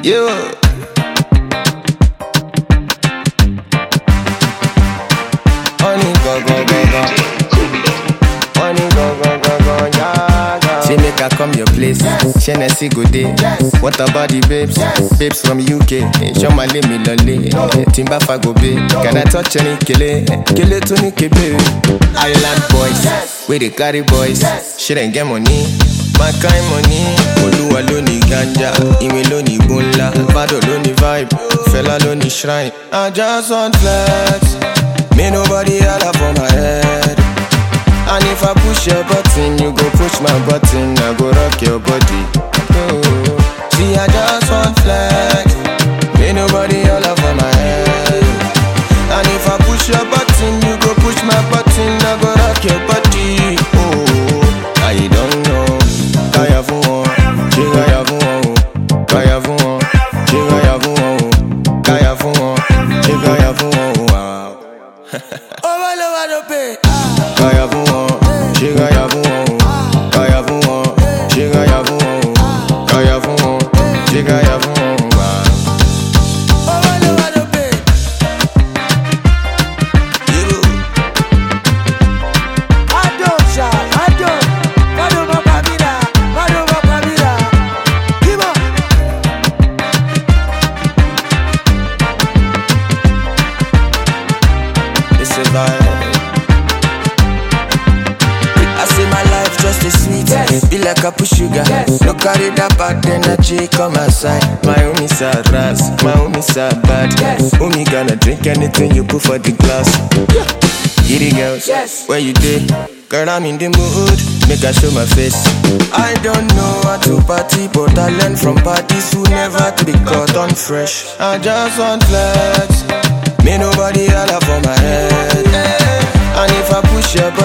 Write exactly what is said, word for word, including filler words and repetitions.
You. Honey, go, go, go, go. Honey, go, go, go, go, yeah, yeah. She make her come your place. Hennessy go day. What about the babes? Babes from U K. Show my name, me lolly. Timba fa go be. Can I touch any kele? Kele to ni kebe. Island boys, we they carry boys. She didn't get money. My kind money. Oluwa loni ganja, Ime loni bunla, Vado loni vibe, Fella loni shrine. I just want flex. Me nobody holla for my head. And if I push your button, you go push my button. I go rock your body. Oh. See, I just want flex. Me nobody holla for my head. And if I push your button, you go push my button. I go rock your body. Oh, I don't know. Kaya fun won, ṣe kaya fun won o. Kaya fun won, ṣe kaya fun won o. Kaya fun won, ṣe kaya fun won o. Owó ló wà lópe. Kaya fun won, ṣe kaya fun won o. Kaya fun won, ṣe kaya fun won o. Kaya fun won, ṣe kaya fun won o. Owó ló wà lópe. Adó ṣá, adó, adó má pa mí dà. I say my life just a sweet, yes. Be like a push sugar, yes. No carry that bad energy, come outside. My homie sad ras, my homie sad bad, yes. Homie gonna drink anything you put for the glass, yeah. Giddy girls, yes. Where you dey? Girl, I'm in the mood, make I show my face. I don't know how to party, but I learn from parties who never to be caught on fresh. I just want flex. Me nobody holla for my head. And if I push your